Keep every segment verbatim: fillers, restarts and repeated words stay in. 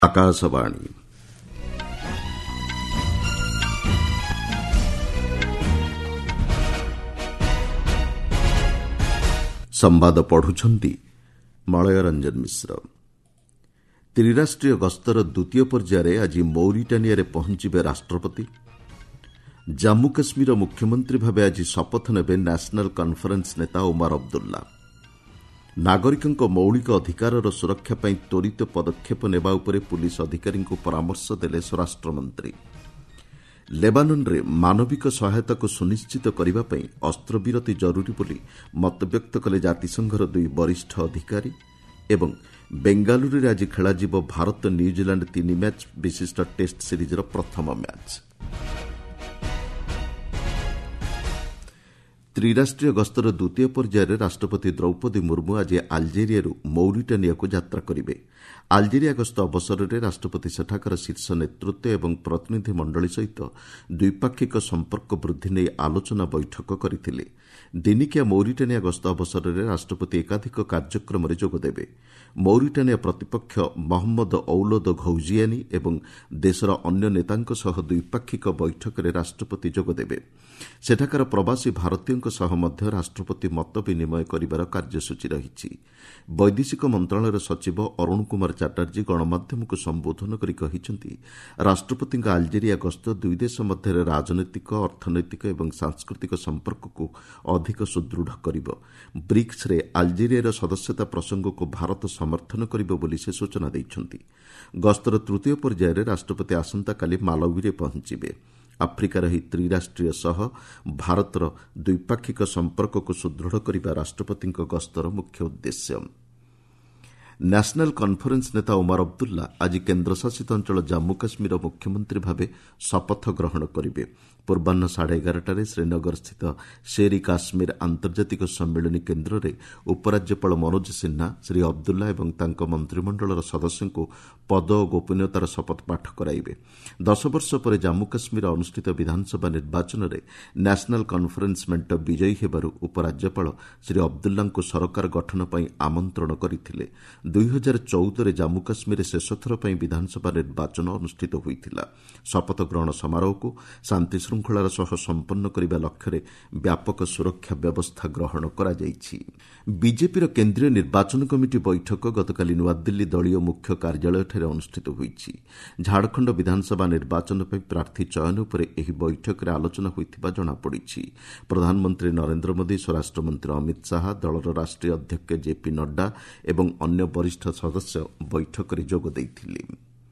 ଆକାଶବାଣୀ ସମ୍ବାଦ ପଢୁଛନ୍ତି ମଳୟ ରଞ୍ଜନ ମିଶ୍ର। ତ୍ରିରାଷ୍ଟ୍ରୀୟ ଗସ୍ତର ଦ୍ୱିତୀୟ ପର୍ଯ୍ୟାୟରେ ଆଜି ମୌରିଟାନିଆରେ ପହଞ୍ଚିବେ ରାଷ୍ଟ୍ରପତି। ଜାମ୍ମୁ କାଶ୍ମୀରର ମୁଖ୍ୟମନ୍ତ୍ରୀ ଭାବେ ଆଜି ଶପଥ ନେବେ ନ୍ୟାସନାଲ କନ୍ଫରେନ୍ସ ନେତା ଓମାର ଅବଦୁଲ୍ଲା। ନାଗରିକଙ୍କ ମୌଳିକ ଅଧିକାରର ସୁରକ୍ଷା ପାଇଁ ତ୍ୱରିତ ପଦକ୍ଷେପ ନେବା ଉପରେ ପୁଲିସ ଅଧିକାରୀଙ୍କୁ ପରାମର୍ଶ ଦେଲେ ସ୍ୱରାଷ୍ଟ୍ରମନ୍ତ୍ରୀ। ଲେବାନନରେ ମାନବିକ ସହାୟତାକୁ ସୁନିଶ୍ଚିତ କରିବା ପାଇଁ ଅସ୍ତ୍ରବିରତି ଜରୁରୀ ବୋଲି ମତବ୍ୟକ୍ତ କଲେ ଜାତିସଂଘର ଦୁଇ ବରିଷ୍ଠ ଅଧିକାରୀ। ଏବଂ ବେଙ୍ଗାଲୁରୁରେ ଆଜି ଖେଳାଯିବ ଭାରତ ନ୍ୟୁଜିଲାଣ୍ଡ ତିନି ମ୍ୟାଚ୍ ବିଶିଷ୍ଟ ଟେଷ୍ଟ ସିରିଜ୍ର ପ୍ରଥମ ମ୍ୟାଚ୍। ତ୍ରିରାଷ୍ଟ୍ରୀୟ ଗସ୍ତର ଦ୍ୱିତୀୟ ପର୍ଯ୍ୟାୟରେ ରାଷ୍ଟ୍ରପତି ଦ୍ରୌପଦୀ ମୁର୍ମୁ ଆଜି ଆଲଜେରିଆରୁ ମୌରିଟାନିଆକୁ ଯାତ୍ରା କରିବେ। ଆଲଜେରିଆ ଗସ୍ତ ଅବସରରେ ରାଷ୍ଟ୍ରପତି ସେଠାକାର ଶୀର୍ଷ ନେତୃତ୍ୱ ଏବଂ ପ୍ରତିନିଧି ମଣ୍ଡଳୀ ସହିତ ଦ୍ୱିପାକ୍ଷିକ ସମ୍ପର୍କ ବୃଦ୍ଧି ନେଇ ଆଲୋଚନା ବୈଠକ କରିଥିଲେ। ଦିନିକିଆ ମୌରିଟାନିଆ ଗସ୍ତ ଅବସରରେ ରାଷ୍ଟ୍ରପତି ଏକାଧିକ କାର୍ଯ୍ୟକ୍ରମରେ ଯୋଗଦେବେ। ମୌରିଟାନିଆ ପ୍ରତିପକ୍ଷ ମହମ୍ମଦ ଔଲଦ ଘୌଜିଆନି ଏବଂ ଦେଶର ଅନ୍ୟ ନେତାଙ୍କ ସହ ଦ୍ୱିପାକ୍ଷିକ ବୈଠକରେ ରାଷ୍ଟ୍ରପତି ଯୋଗଦେବେ। ସେଠାକାର ପ୍ରବାସୀ ଭାରତୀୟଙ୍କ ସହ ମଧ୍ୟ ରାଷ୍ଟ୍ରପତି ମତ ବିନିମୟ କରିବାର କାର୍ଯ୍ୟସୂଚୀ ରହିଛି। ବୈଦେଶିକ ମନ୍ତ୍ରଣାଳୟର ସଚିବ ଅରୁଣ କୁମାର ଚାଟାର୍ଜୀ ଗଣମାଧ୍ୟମକୁ ସମ୍ବୋଧନ କରି କହିଛନ୍ତି, ରାଷ୍ଟ୍ରପତିଙ୍କ ଆଲଜେରିଆ ଗସ୍ତ ଦୁଇ ଦେଶ ମଧ୍ୟରେ ରାଜନୈତିକ, ଅର୍ଥନୈତିକ ଏବଂ ସାଂସ୍କୃତିକ ସମ୍ପର୍କକୁ ଅଧିକ ସୁଦୃଢ଼ କରିବ। ବ୍ରିକ୍ସରେ ଆଲଜେରିଆର ସଦସ୍ୟତା ପ୍ରସଙ୍ଗକୁ ଭାରତ ସମର୍ଥନ କରିବ ବୋଲି ସେ ସୂଚନା ଦେଇଛନ୍ତି। ଗସ୍ତର ତୃତୀୟ ପର୍ଯ୍ୟାୟରେ ରାଷ୍ଟ୍ରପତି ଆସନ୍ତାକାଲି ମାଲାୱିରେ ପହଞ୍ଚିବେ। ଆଫ୍ରିକାର ଏହି ତ୍ରିରାଷ୍ଟ୍ରୀୟ ସହ ଭାରତର ଦ୍ୱିପାକ୍ଷିକ ସମ୍ପର୍କକୁ ସୁଦୃଢ଼ କରିବା ରାଷ୍ଟ୍ରପତିଙ୍କ ଗସ୍ତର ମୁଖ୍ୟ ଉଦ୍ଦେଶ୍ୟ। ନ୍ୟାସନାଲ କନ୍ଫରେନ୍ସ ନେତା ଓମାର ଅବଦୁଲ୍ଲା ଆଜି କେନ୍ଦ୍ରଶାସିତ ଅଞ୍ଚଳ ଜାମ୍ମୁ କାଶ୍ମୀରର ମୁଖ୍ୟମନ୍ତ୍ରୀ ଭାବେ ଶପଥ ଗ୍ରହଣ କରିବେ। ପୂର୍ବାହ୍ନ ସାଢ଼େ ଏଗାରଟାରେ ଶ୍ରୀନଗରସ୍ଥିତ ଶେର ଇ କାଶ୍ମୀର ଆନ୍ତର୍ଜାତିକ ସମ୍ମିଳନୀ କେନ୍ଦ୍ରରେ ଉପରାଜ୍ୟପାଳ ମନୋଜ ସିହ୍ନା ଶ୍ରୀ ଅବଦୁଲ୍ଲା ଏବଂ ତାଙ୍କ ମନ୍ତ୍ରିମଣ୍ଡଳର ସଦସ୍ୟଙ୍କୁ ପଦ ଓ ଗୋପନୀୟତାର ଶପଥପାଠ କରାଇବେ। ଦଶ ବର୍ଷ ପରେ ଜାମ୍ମୁ କାଶ୍ମୀରରେ ଅନୁଷ୍ଠିତ ବିଧାନସଭା ନିର୍ବାଚନରେ ନ୍ୟାସନାଲ କନ୍ଫରେନ୍ସ ମେଣ୍ଟ ବିଜୟୀ ହେବାରୁ ଉପରାଜ୍ୟପାଳ ଶ୍ରୀ ଅବଦୁଲ୍ଲାଙ୍କୁ ସରକାର ଗଠନ ପାଇଁ ଆମନ୍ତ୍ରଣ କରିଥିଲେ। ଦୁଇ ହଜାର ଚଉଦରେ ଜାମ୍ମୁ କାଶ୍ମୀରରେ ଶେଷଥର ପାଇଁ ବିଧାନସଭା ନିର୍ବାଚନ ଅନୁଷ୍ଠିତ ହୋଇଥିଲା। ଶପଥ ଗ୍ରହଣ ସମାରୋହକୁ ଶାନ୍ତି ଶୃଙ୍ଖଳାର ସହ ସମ୍ପନ୍ନ କରିବା ଲକ୍ଷ୍ୟରେ ବ୍ୟାପକ ସୁରକ୍ଷା ବ୍ୟବସ୍ଥା ଗ୍ରହଣ କରାଯାଇଛି। ବିଜେପିର କେନ୍ଦ୍ରୀୟ ନିର୍ବାଚନ କମିଟି ବୈଠକ ଗତକାଲି ନୂଆଦିଲ୍ଲୀ ଦଳୀୟ ମୁଖ୍ୟ କାର୍ଯ୍ୟାଳୟଠାରେ ଅନୁଷ୍ଠିତ ହୋଇଛି। ଝାଡ଼ଖଣ୍ଡ ବିଧାନସଭା ନିର୍ବାଚନ ପାଇଁ ପ୍ରାର୍ଥୀ ଚୟନ ଉପରେ ଏହି ବୈଠକରେ ଆଲୋଚନା ହୋଇଥିବା ଜଣାପଡ଼ିଛି। ପ୍ରଧାନମନ୍ତ୍ରୀ ନରେନ୍ଦ୍ର ମୋଦି, ସ୍ୱରାଷ୍ଟ୍ରମନ୍ତ୍ରୀ ଅମିତ ଶାହା, ଦଳର ରାଷ୍ଟ୍ରୀୟ ଅଧ୍ୟକ୍ଷ ଜେପି ନଡ୍ଡା ଏବଂ ଅନ୍ୟ ବରିଷ୍ଠ ସଦସ୍ୟ ବୈଠକରେ ଯୋଗ ଦେଇଥିଲେ।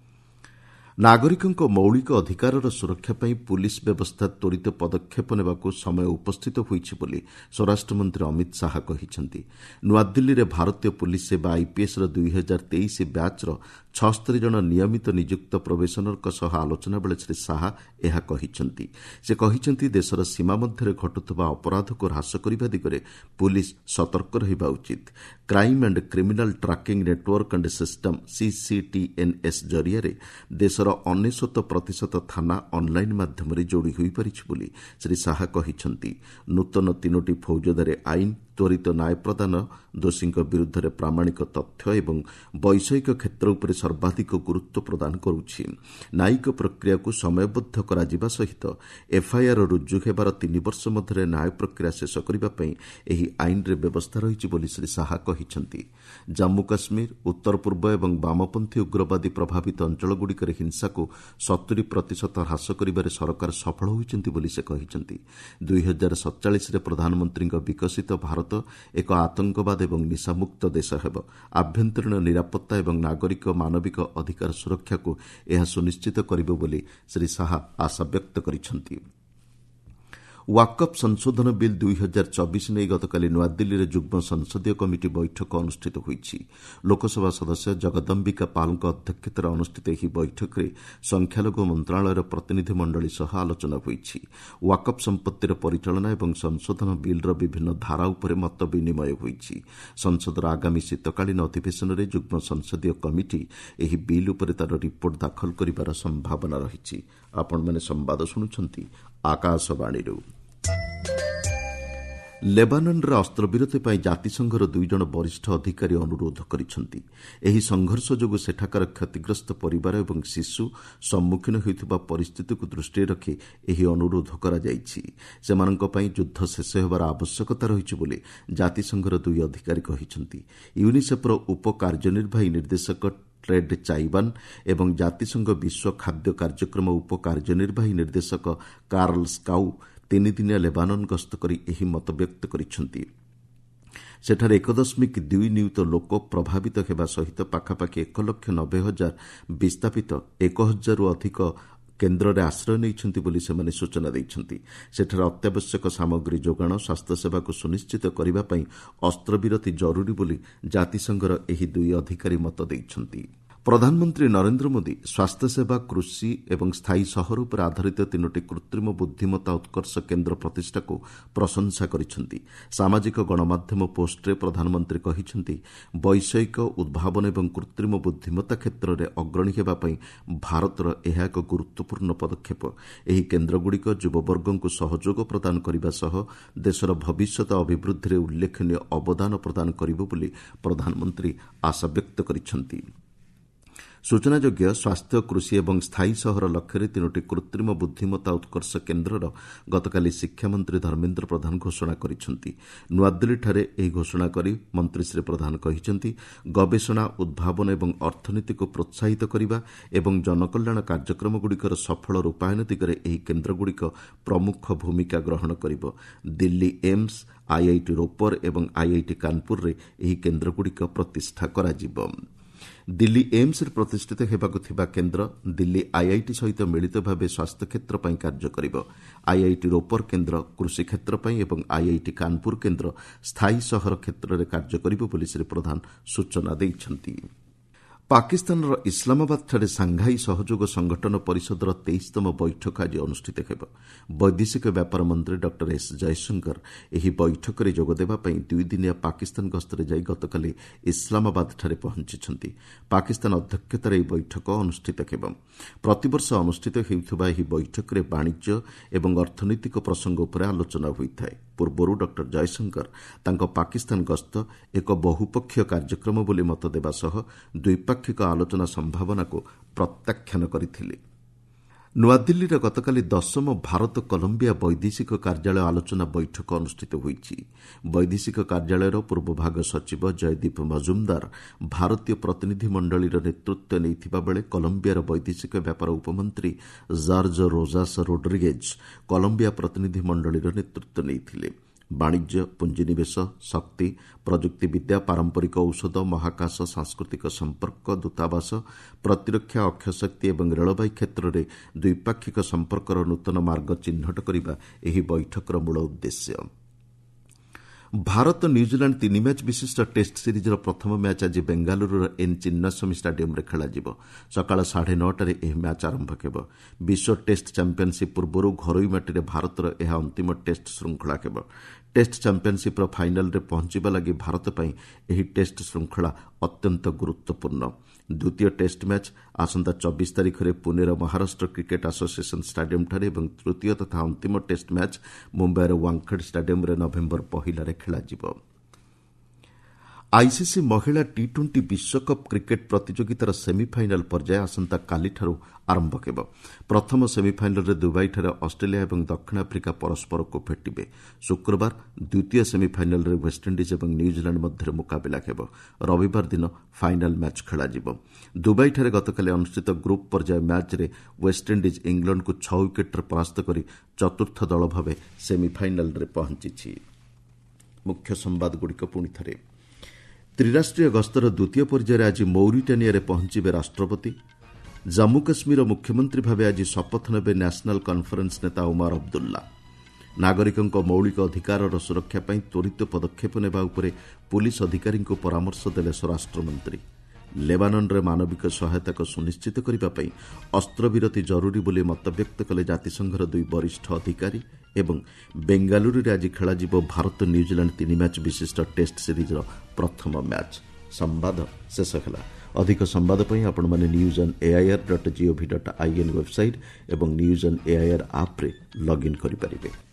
ନାଗରିକଙ୍କ ମୌଳିକ ଅଧିକାରର ସୁରକ୍ଷା ପାଇଁ ପୁଲିସ ବ୍ୟବସ୍ଥା ତ୍ୱରିତ ପଦକ୍ଷେପ ନେବାକୁ ସମୟ ଉପସ୍ଥିତ ହୋଇଛି ବୋଲି ସ୍ୱରାଷ୍ଟ୍ରମନ୍ତ୍ରୀ ଅମିତ ଶାହା କହିଛନ୍ତି। ନୂଆଦିଲ୍ଲୀରେ ଭାରତୀୟ ପୁଲିସ ସେବା ଆଇପିଏସ୍ର ଦୁଇ ହଜାର ତେଇଶ ବ୍ୟାଚ୍ର ଛଅସ୍ତରୀ ଜଣ ନିୟମିତ ନିଯୁକ୍ତ ପ୍ରୋବେସନରଙ୍କ ସହ ଆଲୋଚନା ବେଳେ ଶ୍ରୀ ଶାହା ଏହା କହିଛନ୍ତି। ସେ କହିଛନ୍ତି, ଦେଶର ସୀମା ମଧ୍ୟରେ ଘଟୁଥିବା ଅପରାଧକୁ ହ୍ରାସ କରିବା ଦିଗରେ ପୁଲିସ ସତର୍କ ରହିବା ଉଚିତ। Crime and criminal tracking network and system CCTNS ଜରିଆରେ ଦେଶର ଅନେଶ୍ୱତ ପ୍ରତିଶତ ଥାନା ଅନ୍ଲାଇନ୍ ମାଧ୍ୟମରେ ଯୋଡ଼ି ହୋଇପାରିଛି ବୋଲି ଶ୍ରୀ ଶାହା କହିଛନ୍ତି। ନୂତନ ତିନୋଟି ଫୌଜଦାରୀ ଆଇନ ତ୍ୱରିତ ନ୍ୟାୟ ପ୍ରଦାନ, ଦୋଷୀଙ୍କ ବିରୁଦ୍ଧରେ ପ୍ରାମାଣିକ ତଥ୍ୟ ଏବଂ ବୈଷୟିକ କ୍ଷେତ୍ର ଉପରେ ସର୍ବାଧିକ ଗୁରୁତ୍ୱ ପ୍ରଦାନ କରୁଛି। ନ୍ୟାୟିକ ପ୍ରକ୍ରିୟାକୁ ସମୟବଦ୍ଧ କରାଯିବା ସହିତ ଏଫ୍ଆଇଆର୍ ରୁଜୁ ହେବାର ତିନି ବର୍ଷ ମଧ୍ୟରେ ନ୍ୟାୟ ପ୍ରକ୍ରିୟା ଶେଷ କରିବା ପାଇଁ ଏହି ଆଇନରେ ବ୍ୟବସ୍ଥା ରହିଛି ବୋଲି ଶ୍ରୀ ଶାହା କହିଛନ୍ତି। ଜାମ୍ମୁ କାଶ୍ମୀର, ଉତ୍ତର ପୂର୍ବ ଏବଂ ବାମପନ୍ଥୀ ଉଗ୍ରବାଦୀ ପ୍ରଭାବିତ ଅଞ୍ଚଳଗୁଡ଼ିକରେ ହିଂସାକୁ ସତୁରୀ ପ୍ରତିଶତ ହ୍ରାସ କରିବାରେ ସରକାର ସଫଳ ହୋଇଛନ୍ତି ବୋଲି ସେ କହିଛନ୍ତି। ଦୁଇ ହଜାର ସତଚାଳିଶରେ ପ୍ରଧାନମନ୍ତ୍ରୀଙ୍କ ବିକଶିତ ଭାରତ ଏକ ଆତଙ୍କବାଦ ଏବଂ ନିଶାମୁକ୍ତ ଦେଶ ହେବ। ଆଭ୍ୟନ୍ତରୀଣ ନିରାପତ୍ତା ଏବଂ ନାଗରିକ ମାନବିକ ଅଧିକାର ସୁରକ୍ଷାକୁ ଏହା ସୁନିଶ୍ଚିତ କରିବ ବୋଲି ଶ୍ରୀ ଶାହା ଆଶାବ୍ୟକ୍ତ କରିଛନ୍ତି। ୱାକଫ୍ ସଂଶୋଧନ ବିଲ୍ ଦୁଇ ହଜାର ଚବିଶ ନେଇ ଗତକାଲି ନୂଆଦିଲ୍ଲୀରେ ଯୁଗ୍ମ ସଂସଦୀୟ କମିଟି ବୈଠକ ଅନୁଷ୍ଠିତ ହୋଇଛି। ଲୋକସଭା ସଦସ୍ୟ ଜଗଦମ୍ବିକା ପାଲଙ୍କ ଅଧ୍ୟକ୍ଷତାରେ ଅନୁଷ୍ଠିତ ଏହି ବୈଠକରେ ସଂଖ୍ୟାଲଘୁ ମନ୍ତ୍ରଣାଳୟର ପ୍ରତିନିଧି ମଣ୍ଡଳୀ ସହ ଆଲୋଚନା ହୋଇଛି। ୱାକଫ୍ ସମ୍ପତ୍ତିର ପରିଚାଳନା ଏବଂ ସଂଶୋଧନ ବିଲ୍ର ବିଭିନ୍ନ ଧାରା ଉପରେ ମତ ବିନିମୟ ହୋଇଛି। ସଂସଦର ଆଗାମୀ ଶୀତକାଳୀନ ଅଧିବେଶନରେ ଯୁଗ୍ମ ସଂସଦୀୟ କମିଟି ଏହି ବିଲ୍ ଉପରେ ତାର ରିପୋର୍ଟ ଦାଖଲ କରିବାର ସମ୍ଭାବନା ରହିଛି। ଆପଣମାନେ ସମ୍ବାଦ ଶୁଣୁଛନ୍ତି ଆକାଶବାଣୀରୁ। ଲେବାନନରେ ଅସ୍ତ୍ରବିରତି ପାଇଁ ଜାତିସଂଘର ଦୁଇଜଣ ବରିଷ୍ଠ ଅଧିକାରୀ ଅନୁରୋଧ କରିଛନ୍ତି। ଏହି ସଂଘର୍ଷ ଯୋଗୁଁ ସେଠାକାର କ୍ଷତିଗ୍ରସ୍ତ ପରିବାର ଏବଂ ଶିଶୁ ସମ୍ମୁଖୀନ ହେଉଥିବା ପରିସ୍ଥିତିକୁ ଦୃଷ୍ଟିରେ ରଖି ଏହି ଅନୁରୋଧ କରାଯାଇଛି। ସେମାନଙ୍କ ପାଇଁ ଯୁଦ୍ଧ ଶେଷ ହେବାର ଆବଶ୍ୟକତା ରହିଛି ବୋଲି ଜାତିସଂଘର ଦୁଇ ଅଧିକାରୀ କହିଛନ୍ତି। ୟୁନିସେଫ୍ର ଉପ କାର୍ଯ୍ୟନିର୍ବାହୀ ନିର୍ଦ୍ଦେଶକ ଟ୍ରେଡ୍ ଚାଇବାନ ଏବଂ ଜାତିସଂଘ ବିଶ୍ୱ ଖାଦ୍ୟ କାର୍ଯ୍ୟକ୍ରମ ଉପ କାର୍ଯ୍ୟନିର୍ବାହୀ ନିର୍ଦ୍ଦେଶକ କାର୍ଲ ସ୍କାଉ ତିନିଦିନିଆ ଲେବାନନ ଗସ୍ତ କରି ଏହି ମତବ୍ୟକ୍ତ କରିଛନ୍ତି। ସେଠାରେ ଏକ ଦଶମିକ ଦୁଇ ନିୟୁତ ଲୋକ ପ୍ରଭାବିତ ହେବା ସହିତ ପାଖାପାଖି ଏକ ଲକ୍ଷ ନବେ ହଜାର ବିସ୍ଥାପିତ ଏକ ହଜାରରୁ ଅଧିକ କେନ୍ଦ୍ରରେ ଆଶ୍ରୟ ନେଇଛନ୍ତି ବୋଲି ସେମାନେ ସୂଚନା ଦେଇଛନ୍ତି। ସେଠାରେ ଅତ୍ୟାବଶ୍ୟକ ସାମଗ୍ରୀ ଯୋଗାଣ ସ୍ୱାସ୍ଥ୍ୟସେବାକୁ ସୁନିଶ୍ଚିତ କରିବା ପାଇଁ ଅସ୍ତ୍ରବିରତି ଜରୁରୀ ବୋଲି ଜାତିସଂଘର ଏହି ଦୁଇ ଅଧିକାରୀ ମତ ଦେଇଛନ୍ତି। ପ୍ରଧାନମନ୍ତ୍ରୀ ନରେନ୍ଦ୍ର ମୋଦି ସ୍ୱାସ୍ଥ୍ୟସେବା କୃଷି ଏବଂ ସ୍ଥାୟୀ ସହର ଉପରେ ଆଧାରିତ ତିନୋଟି କୃତ୍ରିମ ବୁଦ୍ଧିମତ୍ତା ଉତ୍କର୍ଷ କେନ୍ଦ୍ର ପ୍ରତିଷ୍ଠାକୁ ପ୍ରଶଂସା କରିଛନ୍ତି। ସାମାଜିକ ଗଣମାଧ୍ୟମ ପୋଷ୍ଟରେ ପ୍ରଧାନମନ୍ତ୍ରୀ କହିଛନ୍ତି, ବୈଷୟିକ ଉଦ୍ଭାବନ ଏବଂ କୃତ୍ରିମ ବୁଦ୍ଧିମତ୍ତା କ୍ଷେତ୍ରରେ ଅଗ୍ରଣୀ ହେବା ପାଇଁ ଭାରତର ଏହା ଏକ ଗୁରୁତ୍ୱପୂର୍ଣ୍ଣ ପଦକ୍ଷେପ। ଏହି କେନ୍ଦ୍ରଗୁଡ଼ିକ ଯୁବବର୍ଗଙ୍କୁ ସହଯୋଗ ପ୍ରଦାନ କରିବା ସହ ଦେଶର ଭବିଷ୍ୟତ ଅଭିବୃଦ୍ଧିରେ ଉଲ୍ଲେଖନୀୟ ଅବଦାନ ପ୍ରଦାନ କରିବ ବୋଲି ପ୍ରଧାନମନ୍ତ୍ରୀ ଆଶାବ୍ୟକ୍ତ କରିଛନ୍ତି। ସୂଚନାଯୋଗ୍ୟ ସ୍ୱାସ୍ଥ୍ୟ କୃଷି ଏବଂ ସ୍ଥାୟୀ ସହର ଲକ୍ଷ୍ୟରେ ତିନୋଟି କୃତ୍ରିମ ବୁଦ୍ଧିମତ୍ତା ଉତ୍କର୍ଷ କେନ୍ଦ୍ରର ଗତକାଲି ଶିକ୍ଷାମନ୍ତ୍ରୀ ଧର୍ମେନ୍ଦ୍ର ପ୍ରଧାନ ଘୋଷଣା କରିଛନ୍ତି। ନୂଆଦିଲ୍ଲୀଠାରେ ଏହି ଘୋଷଣା କରି ମନ୍ତ୍ରୀ ଶ୍ରୀ ପ୍ରଧାନ କହିଛନ୍ତି, ଗବେଷଣା ଉଦ୍ଭାବନ ଏବଂ ଅର୍ଥନୀତିକୁ ପ୍ରୋତ୍ସାହିତ କରିବା ଏବଂ ଜନକଲ୍ୟାଣ କାର୍ଯ୍ୟକ୍ରମଗୁଡ଼ିକର ସଫଳ ରୂପାୟନ ଦିଗରେ ଏହି କେନ୍ଦ୍ରଗୁଡ଼ିକ ପ୍ରମୁଖ ଭୂମିକା ଗ୍ରହଣ କରିବ। ଦିଲ୍ଲୀ ଏମ୍ସ, ଆଇଆଇଟି ରୋପର ଏବଂ ଆଇଆଇଟି କାନପୁରରେ ଏହି କେନ୍ଦ୍ରଗୁଡ଼ିକ ପ୍ରତିଷ୍ଠା କରାଯିବ। ଦିଲ୍ଲୀ ଏମ୍ସରେ ପ୍ରତିଷ୍ଠିତ ହେବାକୁ ଥିବା କେନ୍ଦ୍ର ଦିଲ୍ଲୀ ଆଇଆଇଟି ସହିତ ମିଳିତ ଭାବେ ସ୍ୱାସ୍ଥ୍ୟ କ୍ଷେତ୍ର ପାଇଁ କାର୍ଯ୍ୟ କରିବ। ଆଇଆଇଟି ରୋପର କେନ୍ଦ୍ର କୃଷି କ୍ଷେତ୍ର ପାଇଁ ଏବଂ ଆଇଆଇଟି କାନପୁର କେନ୍ଦ୍ର ସ୍ଥାୟୀ ସହର କ୍ଷେତ୍ରରେ କାର୍ଯ୍ୟ କରିବ ବୋଲି ଶ୍ରୀ ପ୍ରଧାନ ସୂଚନା ଦେଇଛନ୍ତି। ପାକିସ୍ତାନର ଇସ୍ଲାମାବାଦଠାରେ ସାଂଘାଇ ସହଯୋଗ ସଂଗଠନ ପରିଷଦର ତେଇଶତମ ବୈଠକ ଆଜି ଅନୁଷ୍ଠିତ ହେବ। ବୈଦେଶିକ ବ୍ୟାପାର ମନ୍ତ୍ରୀ ଡକ୍ଟର ଏସ୍ ଜୟଶଙ୍କର ଏହି ବୈଠକରେ ଯୋଗଦେବା ପାଇଁ ଦୁଇଦିନିଆ ପାକିସ୍ତାନ ଗସ୍ତରେ ଯାଇ ଗତକାଲି ଇସ୍ଲାମାବାଦଠାରେ ପହଞ୍ଚିଛନ୍ତି। ପାକିସ୍ତାନ ଅଧ୍ୟକ୍ଷତାରେ ଏହି ବୈଠକ ଅନୁଷ୍ଠିତ ହେବ। ପ୍ରତିବର୍ଷ ଅନୁଷ୍ଠିତ ହେଉଥିବା ଏହି ବୈଠକରେ ବାଣିଜ୍ୟ ଏବଂ ଅର୍ଥନୈତିକ ପ୍ରସଙ୍ଗ ଉପରେ ଆଲୋଚନା ହୋଇଥାଏ। ପୂର୍ବରୁ ଡକ୍ଟର ଜୟଶଙ୍କର ତାଙ୍କ ପାକିସ୍ତାନ ଗସ୍ତ ଏକ ବହୁପକ୍ଷୀୟ କାର୍ଯ୍ୟକ୍ରମ ବୋଲି ମତ ଦେବା ସହ ଦ୍ୱିପାକ୍ଷିକ ଆଲୋଚନା ସମ୍ଭାବନାକୁ ପ୍ରତ୍ୟାଖ୍ୟାନ କରିଥିଲେ। ନୂଆଦିଲ୍ଲୀରେ ଗତକାଲି ଦଶମ ଭାରତ କଲମ୍ବିଆ ବୈଦେଶିକ କାର୍ଯ୍ୟାଳୟ ଆଲୋଚନା ବୈଠକ ଅନୁଷ୍ଠିତ ହୋଇଛି। ବୈଦେଶିକ କାର୍ଯ୍ୟାଳୟର ପୂର୍ବଭାଗ ସଚିବ ଜୟଦୀପ ମଜୁମଦାର ଭାରତୀୟ ପ୍ରତିନିଧି ମଣ୍ଡଳୀର ନେତୃତ୍ୱ ନେଇଥିବା ବେଳେ କଲମ୍ବିଆର ବୈଦେଶିକ ବ୍ୟାପାର ଉପମନ୍ତ୍ରୀ ଜର୍ଜ ରୋଜାସ ରୋଡ୍ରିଗେଜ କଲମ୍ବିଆ ପ୍ରତିନିଧି ମଣ୍ଡଳୀର ନେତୃତ୍ୱ ନେଇଥିଲେ। ବାଣିଜ୍ୟ, ପୁଞ୍ଜିନିବେଶ, ଶକ୍ତି, ପ୍ରଯୁକ୍ତିବିଦ୍ୟା, ପାରମ୍ପରିକ ଔଷଧ, ମହାକାଶ, ସାଂସ୍କୃତିକ ସମ୍ପର୍କ, ଦୂତାବାସ, ପ୍ରତିରକ୍ଷା, ଅକ୍ଷୟଶକ୍ତି ଏବଂ ରେଳବାଇ କ୍ଷେତ୍ରରେ ଦ୍ୱିପାକ୍ଷିକ ସମ୍ପର୍କର ନୂତନ ମାର୍ଗ ଚିହ୍ନଟ କରିବା ଏହି ବୈଠକର ମୂଳ ଉଦ୍ଦେଶ୍ୟ। ଭାରତ ନ୍ୟୁଜିଲାଣ୍ଡ ତିନି ମ୍ୟାଚ୍ ବିଶିଷ୍ଟ ଟେଷ୍ଟ ସିରିଜ୍ର ପ୍ରଥମ ମ୍ୟାଚ୍ ଆଜି ବେଙ୍ଗାଲୁରୁର ଏନ୍ ଚିନ୍ନାସ୍ୱାମୀ ଷ୍ଟାଡିୟମ୍ରେ ଖେଳାଯିବ। ସକାଳ ସାଢ଼େ ନଅଟାରେ ଏହି ମ୍ୟାଚ୍ ଆରମ୍ଭ ହେବ। ବିଶ୍ୱ ଟେଷ୍ଟ ଚାମ୍ପିୟନ୍ସିପ୍ ପୂର୍ବରୁ ଘରୋଇ ମାଟିରେ ଭାରତର ଏହା ଅନ୍ତିମ ଟେଷ୍ଟ ଶୃଙ୍ଖଳା ହେବ। ଟେଷ୍ଟ ଚାମ୍ପିୟନ୍ସିପ୍ର ଫାଇନାଲ୍ରେ ପହଞ୍ଚିବା ଲାଗି ଭାରତ ପାଇଁ ଏହି ଟେଷ୍ଟ ଶୃଙ୍ଖଳା ଅତ୍ୟନ୍ତ ଗୁରୁତ୍ୱପୂର୍ଣ୍ଣ। ଦ୍ୱିତୀୟ ଟେଷ୍ଟ ମ୍ୟାଚ୍ ଆସନ୍ତା ଚବିଶ ତାରିଖରେ ପୁନେର ମହାରାଷ୍ଟ୍ର କ୍ରିକେଟ୍ ଆସୋସିଏସନ୍ ଷ୍ଟାଡିୟମ୍ଠାରେ ଏବଂ ତୃତୀୟ ତଥା ଅନ୍ତିମ ଟେଷ୍ଟ ମ୍ୟାଚ୍ ମୁମ୍ବାଇର ୱାଙ୍ଗଖେଡେ ଷ୍ଟାଡିୟମ୍ରେ ନଭେମ୍ବର ପହିଲାରେ ଖେଳାଯିବ। ଆଇସିସି ମହିଳା ଟି ଟ୍ୱେଣ୍ଟି ବିଶ୍ୱକପ୍ କ୍ରିକେଟ୍ ପ୍ରତିଯୋଗିତାର ସେମିଫାଇନାଲ୍ ପର୍ଯ୍ୟାୟ ଆସନ୍ତାକାଲିଠାରୁ ଆରମ୍ଭ ହେବ। ପ୍ରଥମ ସେମିଫାଇନାଲ୍ରେ ଦୁବାଇଠାରେ ଅଷ୍ଟ୍ରେଲିଆ ଏବଂ ଦକ୍ଷିଣ ଆଫ୍ରିକା ପରସ୍ପରକୁ ଭେଟିବେ। ଶୁକ୍ରବାର ଦ୍ୱିତୀୟ ସେମିଫାଇନାଲ୍ରେ ୱେଷ୍ଟଇଣ୍ଡିଜ୍ ଏବଂ ନ୍ୟୁଜିଲାଣ୍ଡ ମଧ୍ୟରେ ମୁକାବିଲା ହେବ। ରବିବାର ଦିନ ଫାଇନାଲ୍ ମ୍ୟାଚ୍ ଖେଳାଯିବ। ଦୁବାଇଠାରେ ଗତକାଲି ଅନୁଷ୍ଠିତ ଗ୍ରୁପ୍ ପର୍ଯ୍ୟାୟ ମ୍ୟାଚ୍ରେ ୱେଷ୍ଟଇଣ୍ଡିଜ୍ ଇଂଲଣ୍ଡକୁ ଛଅ ୱିକେଟ୍ରେ ପରାସ୍ତ କରି ଚତୁର୍ଥ ଦଳ ଭାବେ ସେମିଫାଇନାଲ୍ରେ ପହଞ୍ଚିଛି। ମୁଖ୍ୟ ସମ୍ବାଦଗୁଡ଼ିକ ପୁଣି ଥରେ। ତ୍ରିରାଷ୍ଟ୍ରୀୟ ଗସ୍ତର ଦ୍ୱିତୀୟ ପର୍ଯ୍ୟାୟରେ ଆଜି ମୌରିଟାନିଆରେ ପହଞ୍ଚିବେ ରାଷ୍ଟ୍ରପତି। ଜାମ୍ମୁ କାଶ୍ମୀରର ମୁଖ୍ୟମନ୍ତ୍ରୀ ଭାବେ ଆଜି ଶପଥ ନେବେ ନ୍ୟାସନାଲ୍ କନ୍ଫରେନ୍ସ ନେତା ଓମାର ଅବଦୁଲ୍ଲା। ନାଗରିକଙ୍କ ମୌଳିକ ଅଧିକାରର ସୁରକ୍ଷା ପାଇଁ ତ୍ୱରିତ ପଦକ୍ଷେପ ନେବା ଉପରେ ପୁଲିସ୍ ଅଧିକାରୀଙ୍କୁ ପରାମର୍ଶ ଦେଲେ ସ୍ୱରାଷ୍ଟ୍ରମନ୍ତ୍ରୀ। ଲେବାନନରେ ମାନବିକ ସହାୟତାକୁ ସୁନିଶ୍ଚିତ କରିବା ପାଇଁ ଅସ୍ତ୍ରବିରତି ଜରୁରୀ ବୋଲି ମତବ୍ୟକ୍ତ କଲେ ଜାତିସଂଘର ଦୁଇ ବରିଷ୍ଠ ଅଧିକାରୀ। ଏବଂ ବେଙ୍ଗାଲୁରୁରେ ଆଜି ଖେଳାଯିବ ଭାରତ ନ୍ୟୁଜିଲାଣ୍ଡ ତିନି ମ୍ୟାଚ୍ ବିଶିଷ୍ଟ ଟେଷ୍ଟ ସିରିଜ୍ର ପ୍ରଥମ ମ୍ୟାଚ୍। ସମ୍ବାଦ ଶେଷ ହେଲା। ଅଧିକ ସମ୍ବାଦ ପାଇଁ ଆପଣମାନେ news on AIR dot GOV dot IN website ଏବଂ ନ୍ୟୁଜ୍ ଅନ୍ ଏଆଇଆର୍ ଆପ୍ରେ ଲଗ୍ଇନ୍ କରିପାରିବେ।